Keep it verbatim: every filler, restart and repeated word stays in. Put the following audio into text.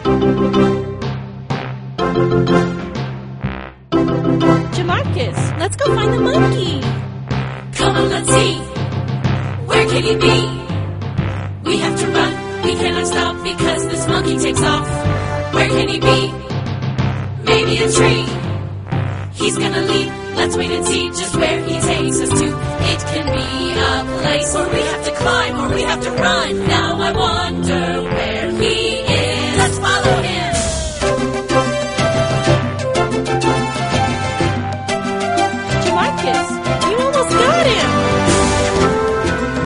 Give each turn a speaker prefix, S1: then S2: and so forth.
S1: Jamarcus, let's go find the monkey.
S2: Come on, let's see. Where can he be? We have to run. We cannot stop because this monkey takes off. Where can he be? Maybe a tree. He's gonna leap. Let's wait and see just where he takes us to. It can be a place where we have to climb or we have to run. Now I wonder where